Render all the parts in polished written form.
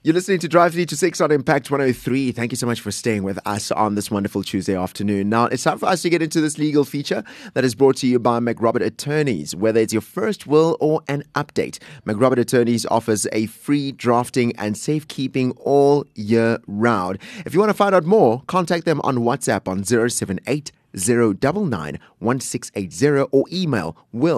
You're listening to Drive 3 to 6 on Impact 103. Thank you so much for staying with us on this wonderful Tuesday afternoon. Now, it's time for us to get into this legal feature that is brought to you by McRobert Attorneys. Whether it's your first will or an update, McRobert Attorneys offers a free drafting and safekeeping all year round. If you want to find out more, contact them on WhatsApp on 078 099 1680 or email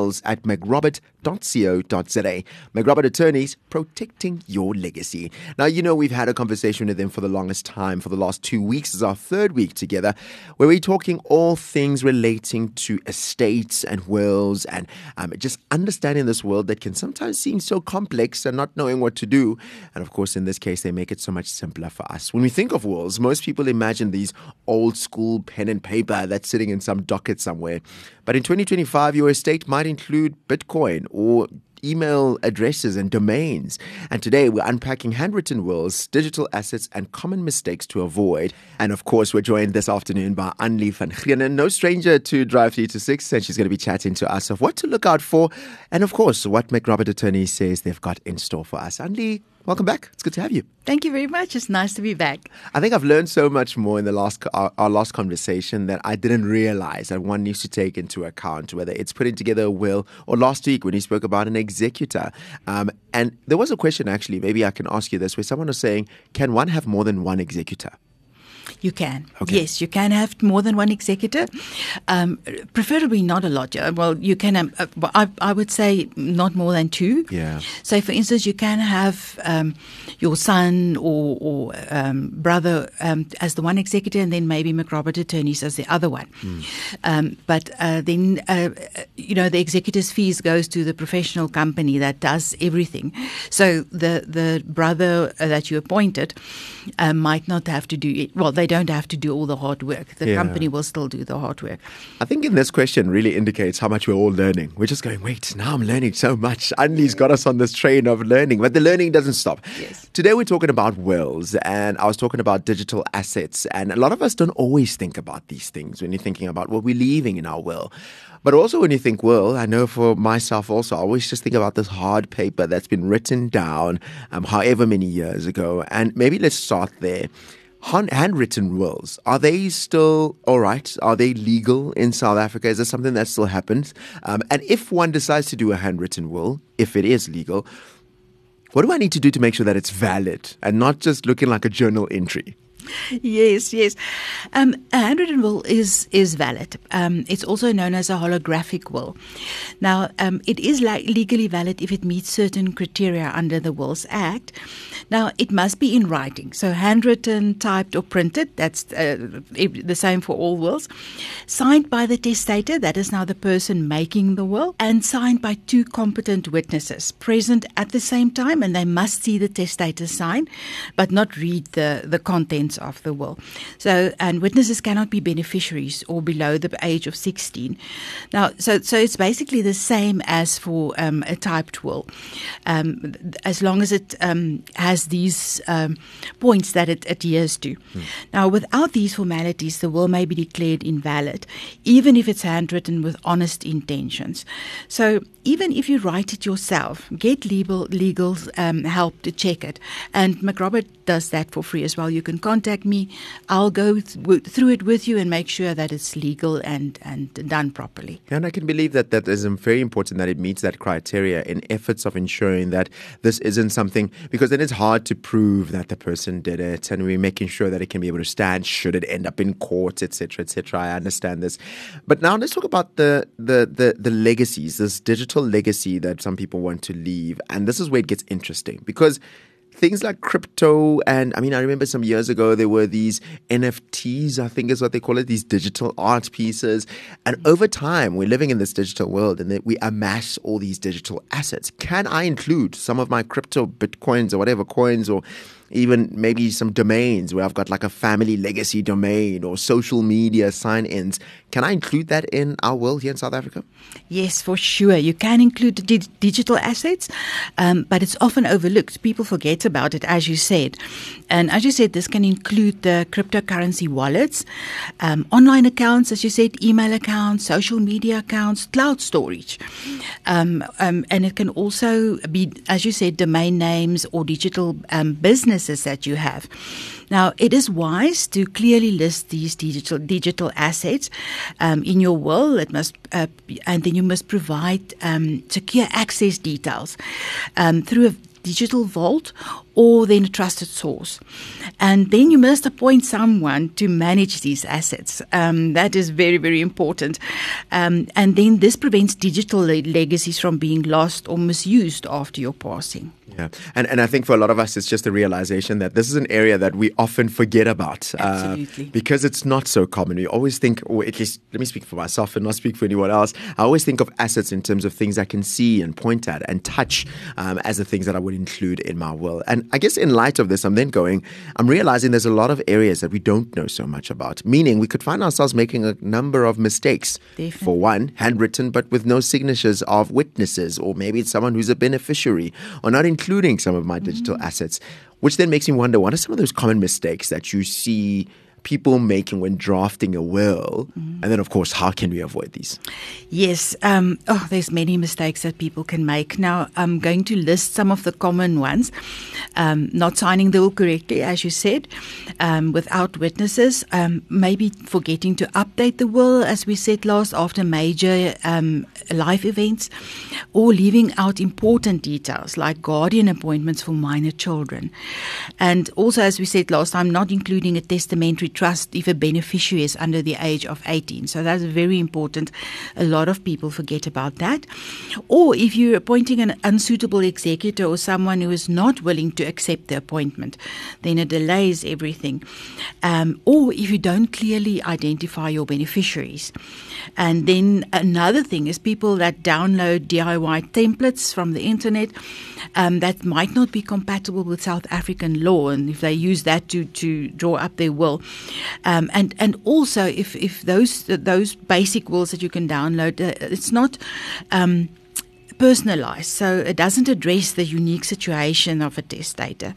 wills@mcrobert.co.za. McRobert Attorneys, protecting your legacy. Now, you know, we've had a conversation with them for the longest time. For the last 2 weeks, this is our third week together, where we're talking all things relating to estates and wills and just understanding this world that can sometimes seem so complex and not knowing what to do. And of course, in this case, they make it so much simpler for us. When we think of wills, most people imagine these old school pen and paper that's sitting in some docket somewhere. But in 2025, your estate might include Bitcoin or email addresses and domains. And today we're unpacking handwritten wills, digital assets, and common mistakes to avoid. And of course, we're joined this afternoon by Annelie van Grienen, no stranger to Drive 3 to 6, and she's going to be chatting to us of what to look out for, and of course, what McRobert Attorneys says they've got in store for us. Annelie, welcome back. It's good to have you. Thank you very much. It's nice to be back. I think I've learned so much more in our last conversation that I didn't realize that one needs to take into account, whether it's putting together a will, or last week when you spoke about an executor. And there was a question, actually, maybe I can ask you this, where someone was saying, can one have more than one executor? You can. Okay. Yes, you can have more than one executor. Preferably not a lot. Well, you can I would say not more than two. Yeah. So, for instance, you can have your son or brother as the one executor, and then maybe McRobert Attorneys as the other one. But then, the executor's fees goes to the professional company that does everything. So the brother that you appointed might not have to do it. Well, they don't have to do all the hard work. The company will still do the hard work. I think in this question really indicates how much we're all learning. We're just going, wait, now I'm learning so much. Annelie's got us on this train of learning, but the learning doesn't stop. Yes. Today we're talking about wills, and I was talking about digital assets, and a lot of us don't always think about these things when you're thinking about what we're leaving in our will. But also when you think will, I know for myself also, I always just think about this hard paper that's been written down however many years ago. And maybe let's start there. Handwritten wills, are they still all right? Are they legal in South Africa? Is this something that still happens? And if one decides to do a handwritten will, if it is legal, what do I need to do to make sure that it's valid and not just looking like a journal entry? Yes. A handwritten will is valid. It's also known as a holographic will. Now, it is legally valid if it meets certain criteria under the Wills Act. Now, it must be in writing. So, handwritten, typed, or printed. That's the same for all wills. Signed by the testator, that is now the person making the will, and signed by two competent witnesses present at the same time, and they must see the testator sign, but not read the contents of the will. So, and witnesses cannot be beneficiaries or below the age of 16. Now, so it's basically the same as for a typed will, as long as it has these points that it adheres to. Now, without these formalities, the will may be declared invalid, even if it's handwritten with honest intentions. So, even if you write it yourself, get legal help to check it. And McRobert does that for free as well. You can contact me. I'll go through it with you and make sure that it's legal and done properly. And I can believe that is very important that it meets that criteria in efforts of ensuring that this isn't something, because then it's hard to prove that the person did it, and we're making sure that it can be able to stand should it end up in court, etc., etc. I understand this. But now let's talk about the legacies, this digital legacy that some people want to leave. And this is where it gets interesting, because things like crypto, and I remember some years ago there were these NFTs, I think is what they call it, these digital art pieces. And over time, we're living in this digital world, and we amass all these digital assets. Can I include some of my crypto bitcoins or whatever coins or even maybe some domains where I've got like a family legacy domain or social media sign-ins. Can I include that in our will here in South Africa? Yes, for sure. You can include digital assets, but it's often overlooked. People forget about it, as you said. And as you said, this can include the cryptocurrency wallets, online accounts, as you said, email accounts, social media accounts, cloud storage. And it can also be, as you said, domain names or digital businesses that you have. Now, it is wise to clearly list these digital assets in your will. It must, and then you must provide secure access details through a digital vault or then a trusted source. And then you must appoint someone to manage these assets. That is very, very important. And then this prevents digital legacies from being lost or misused after your passing. Yeah, and I think for a lot of us, it's just a realization that this is an area that we often forget about. Absolutely. Because it's not so common. We always think, or at least let me speak for myself and not speak for anyone else. I always think of assets in terms of things I can see and point at and touch as the things that I would include in my will. And I guess in light of this, I'm realizing there's a lot of areas that we don't know so much about, meaning we could find ourselves making a number of mistakes. Definitely. For one, handwritten but with no signatures of witnesses, or maybe it's someone who's a beneficiary, or not including some of my digital assets, which then makes me wonder, what are some of those common mistakes that you see people making when drafting a will? And then, of course, how can we avoid these? Yes. There's many mistakes that people can make. Now, I'm going to list some of the common ones. Not signing the will correctly, as you said, without witnesses, maybe forgetting to update the will, as we said last, after major life events, or leaving out important details like guardian appointments for minor children. And also, as we said last time, not including a testamentary trust if a beneficiary is under the age of 18. So that's very important. A lot of people forget about that. Or if you're appointing an unsuitable executor or someone who is not willing to accept the appointment, then it delays everything. Or if you don't clearly identify your beneficiaries. And then another thing is people that download DIY templates from the internet that might not be compatible with South African law, and if they use that to draw up their will. And also if those basic wills that you can download, it's not personalized, so it doesn't address the unique situation of a testator.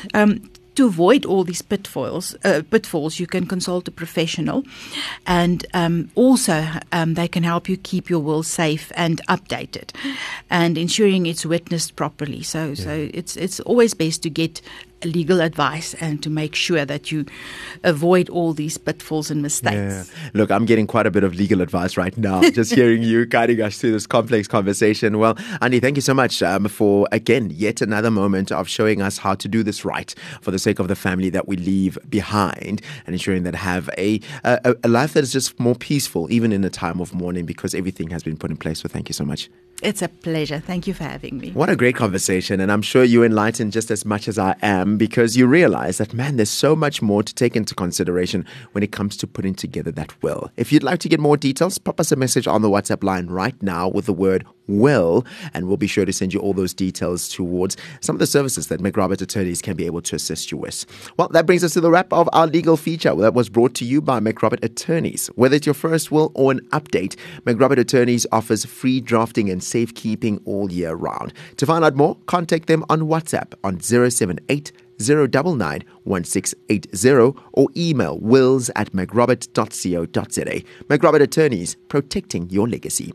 To avoid all these pitfalls, you can consult a professional, and also they can help you keep your will safe and updated, and ensuring it's witnessed properly. So it's always best to get legal advice and to make sure that you avoid all these pitfalls and mistakes. Yeah. Look, I'm getting quite a bit of legal advice right now, just hearing you guiding us through this complex conversation. Well, Andi, thank you so much for, again, yet another moment of showing us how to do this right for the sake of the family that we leave behind, and ensuring that have a life that is just more peaceful, even in a time of mourning, because everything has been put in place. So thank you so much. It's a pleasure. Thank you for having me. What a great conversation. And I'm sure you enlightened just as much as I am, because you realize that, man, there's so much more to take into consideration when it comes to putting together that will. If you'd like to get more details, pop us a message on the WhatsApp line right now with the word will, and we'll be sure to send you all those details towards some of the services that McRobert Attorneys can be able to assist you with. Well, that brings us to the wrap of our legal feature that was brought to you by McRobert Attorneys. Whether it's your first will or an update, McRobert Attorneys offers free drafting and safekeeping all year round. To find out more, contact them on WhatsApp on 078 099 1680 or email wills@mcrobert.co.za. McRobert Attorneys, protecting your legacy.